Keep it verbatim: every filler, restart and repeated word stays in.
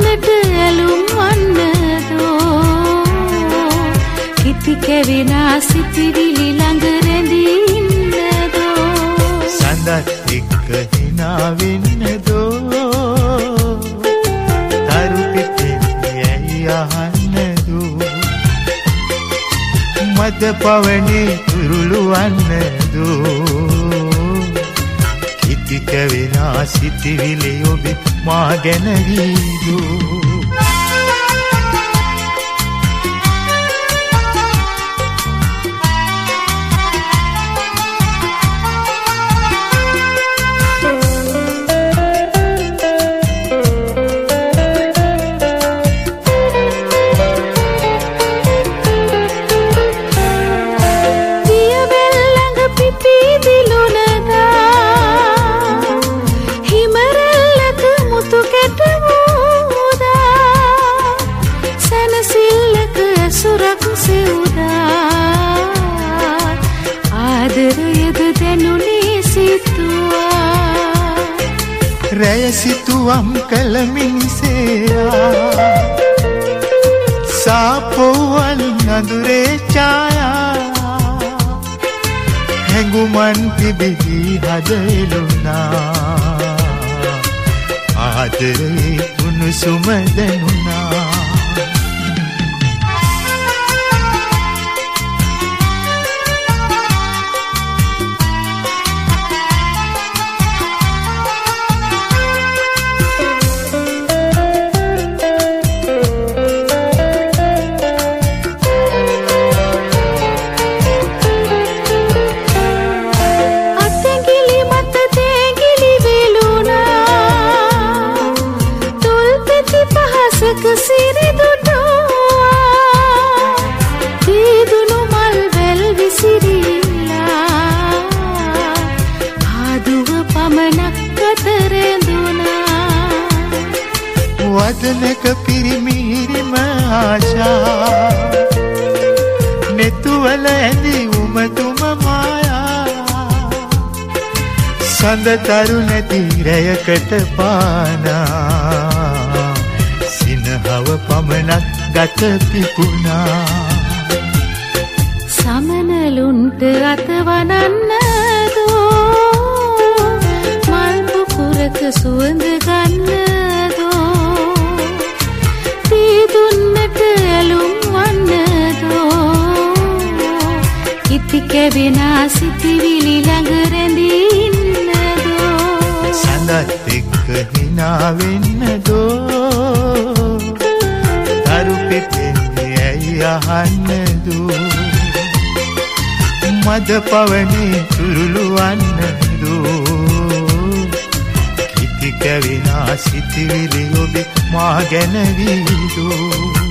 දුන්නට ඇලුම් වන්නදෝ කිති කැවිනා සිතිවිලි ළඟ රැඳී ඉන්නදෝ සඳත් එක්ක hina වෙන්නදෝ තරු පිටේ ඇයි අහන්නදෝ මද පවනේ තුරුළු වන්නදෝ කිති කැවිනා සිතිවිලි ඔබ මා ගැන වීදෝ රැය සිතුවම් කළ මිනිසේවා සාපෝවල් නඳුරේ ඡායා හැඟුමන් පිබිදි හද එළුණා ආදරේ උණුසුම දැනුණා වදනක පිරිමිහිරිම ආශා නෙතුවල ඇඳි උමතුම මායා සඳ තරු නැති රැයකට පානා සිනහව පමණක් ගත පිපුණා සමනලුන්ට අතවනන්නදෝ මල් පුපුරක සුවඳ ගන්නදෝ දුන්නට ඇලුම් වන්නදෝ කිති කැවෙනා සිතිවිලි ළඟ රැඳී ඉන්නදෝ සඳත් එක්ක hina වෙන්නදෝ තරු පිටේ ඇයි අහන්නදෝ මද පවනේ තුරුළු වන්නදෝ කිති කැවෙනා සිතිවිලි ඔබ මා ගැන වීදෝ